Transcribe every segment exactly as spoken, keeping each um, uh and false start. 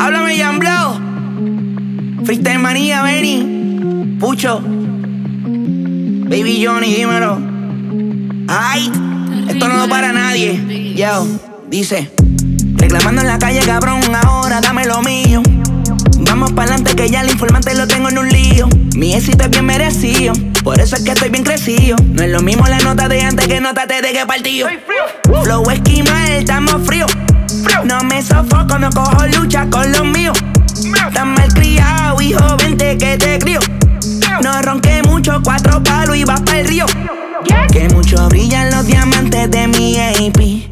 Háblame, Jan Blow. Freestyle Manía, Benny. Pucho. Baby Johnny, dímelo. Ay, esto no lo para nadie. Yo, dice. Reclamando en la calle, cabrón, ahora dame lo mío. Vamos pa'lante que ya el informante lo tengo en un lío. Mi éxito es bien merecido, por eso es que estoy bien crecido. No es lo mismo la nota de antes que nótate de qué partido. Flow esquimal, estamos fríos. No me sofoco, no cojo lucha con los míos. Tan mal criado, hijo, vente que te crío. No ronqué mucho, cuatro palos y vas pa'l río. Que mucho brillan los diamantes de mi A P.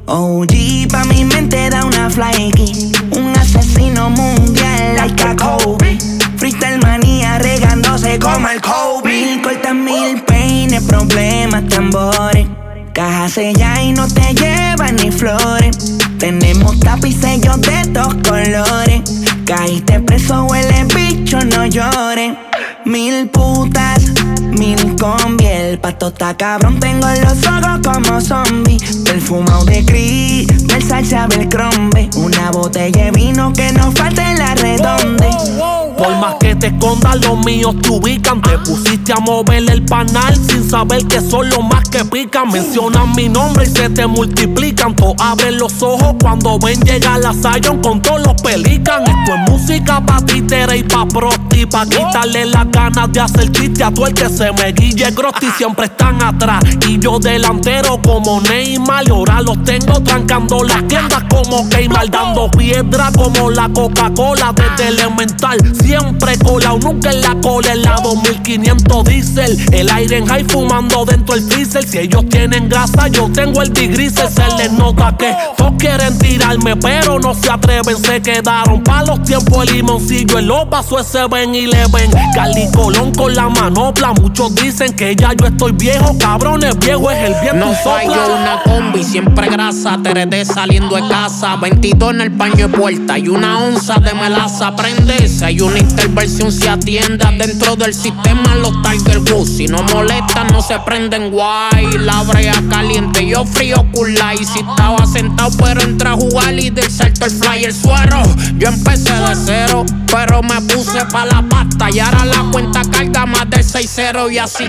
O G pa' mi mente da una flyky. Un asesino mundial like a Kobe. Freestyle Manía regándose como el Kobe. Mil cortas, mil peines, problemas, tambores. Caja sella y no te llevan ni flores. Tenemos tapicellos de estos colores. Caíste preso, huele bicho, no llores. Mil putas, mil combi. El pasto está cabrón, tengo los ojos como zombie. Perfumado de gris, Versace Abercrombie. Una botella de vino que no falte en la redonde. Por más que te escondas, los míos te ubican. Te pusiste a mover el panal sin saber que son los más que pican. Mencionan mi nombre y se te multiplican. Todos abren los ojos cuando ven llegar la Zion con todos los pelican. Esto es música pa' títere y pa' prosti, pa' quitarle las ganas de hacer chiste a todo el que se me guille grosti. Siempre están atrás y yo delantero como Neymar. Y ahora los tengo trancando las tiendas como Keymar. Dando piedra como la Coca-Cola desde elemental. Siempre colado, nunca en la cola. En la dos mil quinientos diesel. El aire en high fumando dentro del freezer. Si ellos tienen grasa, yo tengo el digriser. Se les nota que todos quieren tirarme, pero no se atreven. Se quedaron pa' los tiempos el limoncillo. En los vasos ese ven y le ven. Cali Colón con la manopla. Muchos dicen que ya yo estoy viejo. Cabrones, viejo es el viento. No soy yo una combi, siempre grasa. T R D saliendo de casa. veintidós en el paño de puerta y una onza de melaza. Prende si hay una intervención, se atienda. Dentro del sistema los Tiger Woods. Si no molestan, no se prenden guay. La brea caliente, yo frío culay. Si estaba sentado, pero entré a jugar y del salto el fly, el suero. Yo empecé de cero, pero me puse pa' la pasta. Y ahora la cuenta carga más del seis cero. Y así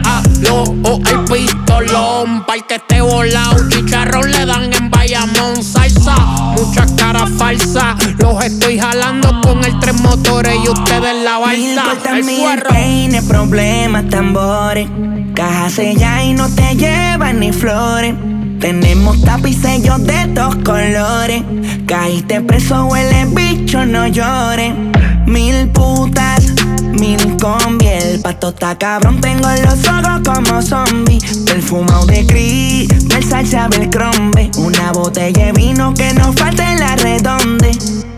lo o el pistolón. Pa'l que esté volado, chicharrón le dan en Bayamón. Salsa, muchas caras falsas. Los estoy jalando con el tres motores y ustedes la balsa. El suero. Peines, problemas, tambores. Caja sella y no te llevan ni flores. Tenemos tapicellos de estos colores. Caíste preso, huele bicho, no llores. Mil putas, mil combi. El pasto está cabrón, tengo los ojos como zombie. Perfumado de gris, Versace Abercrombie. Una botella de vino que no falte en la redonde.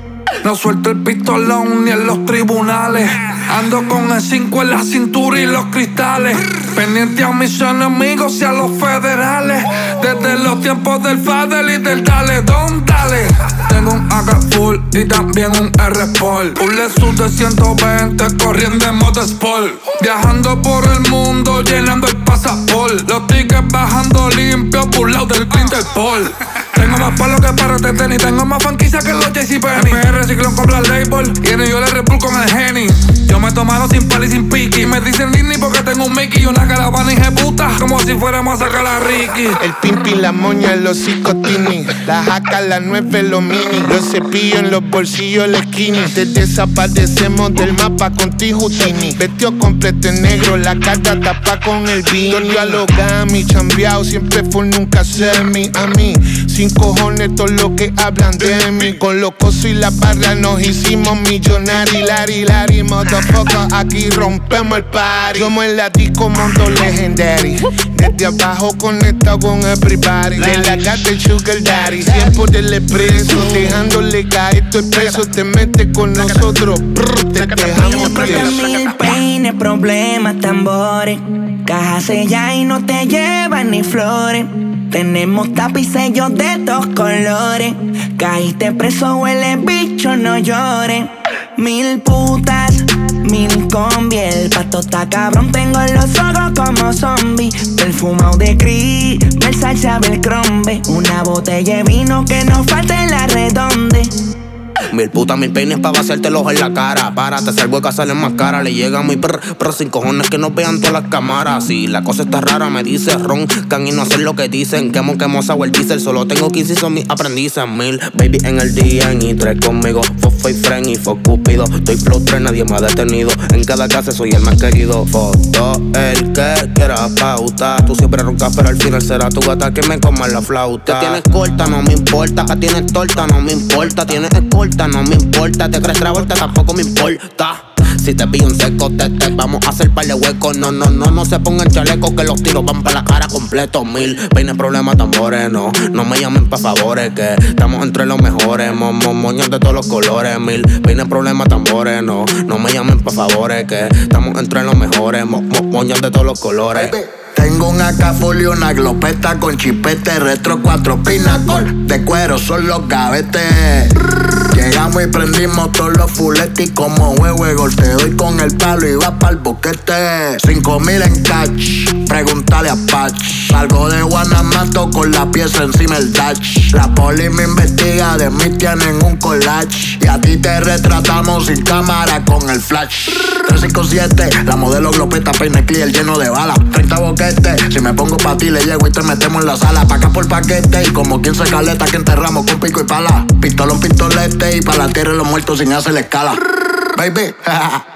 No suelto el pistolón ni en los tribunales. Ando con el cinco en la cintura y los cristales. Pendiente a mis enemigos y a los federales. Desde los tiempos del Fadel y del Dale Don Dale. Tengo un A K full y también un R Sport. Un Lexus de ciento veinte corriendo en modo Sport. Viajando por el mundo llenando el pasaporte. Los tickets bajando limpios burlados del Interpol. Tengo más palo que para de tenis. Tengo más franquicia que los JCPenney. M R Ciclón con Black Label y en yo le Red Bull con el Henny. Yo me tomaron sin pal y sin piqui. Me dicen Disney porque tengo un Mickey y una caravana puta, como si fuéramos a sacar a Ricky. El pimpi, la moña, los psicotini. La jaca, la nueve, los mini. Los cepillos en los bolsillos, el skinny. Te desaparecemos del mapa con Tijutini. Vestido completo en negro, la carta tapa con el vino. Yo a los gami, chambeado, siempre full, nunca semi. A mí, sin cojones, todo lo que hablan de mí. Con los cosos y la barra nos hicimos millonarios. Lari, lari, motherfucker, aquí rompemos el party. Somos el latico mundo legendary. Desde abajo conectado con everybody. De la gata el sugar daddy. Tiempo del expreso, dejándole caer tu expreso. Te metes con nosotros, brr, te dejamos tieso. Mil peines, problemas, tambores. Caja sella y no te llevan ni flores. Tenemos tapicellos de estos colores. Caíste preso, huele bicho, no llores. Mil putas, mil combi. El pasto está cabrón, tengo los ojos como zombie. Perfumado de gris, Versace Abercrombie. Una botella de vino que no falte en la redonde. Mil putas, mil peines pa' vaciártelos en la cara. Párate, salgo de casa, salen más cara. Le llega mi prr, prr, sin cojones que nos vean todas las cámaras. Si la cosa está rara, me dice roncan y no hacen lo que dicen. Quemo, quemo, sour diesel. Solo tengo quince y son mis aprendices. Mil, baby, en el día y tres conmigo. Fofo y friend y fo cupido. Estoy flow tres, nadie me ha detenido. En cada casa soy el más querido. Foto, el que quiera pauta. Tú siempre roncas, pero al final será tu gata que me coma la flauta. Te tienes corta, no me importa. Que tienes torta, no me importa. Tienes escolta, no me importa. Te crees travolta, tampoco me importa. Si te pillo en seco, te, te vamos a hacer par de huecos. No, no, no, no se pongan chalecos que los tiros van pa' la cara completo. Mil peines, problemas, tambores, no. No me llamen pa' favores, que estamos entre los mejores. Mo, mo, moños de todos los colores. Mil peines, problemas, tambores, no. No me llamen pa' favores, que estamos entre los mejores. Mo, mo, moños de todos los colores. Tengo un A K full y una glopeta con chipete retro, cuatro pinacol de cuero son los gavetes. Llegamos y prendimos todos los fuletes y como huevo de gol te doy con el palo y va pa'l boquete. Cinco mil en catch, pregúntale a Patch. Salgo de Guanamato con la pieza encima el dash. La poli me investiga, de mí tienen un collage. Y a ti te retratamos sin cámara con el flash. tres cinco siete, la modelo glopeta, peine clear lleno de balas. treinta boquetes, si me pongo pa' ti le llego y te metemos en la sala. Pa' acá por paquete y como quince caletas que enterramos con pico y pala. Pistolón, pistolete y pa' la tierra los muertos sin hacer escala. Baby,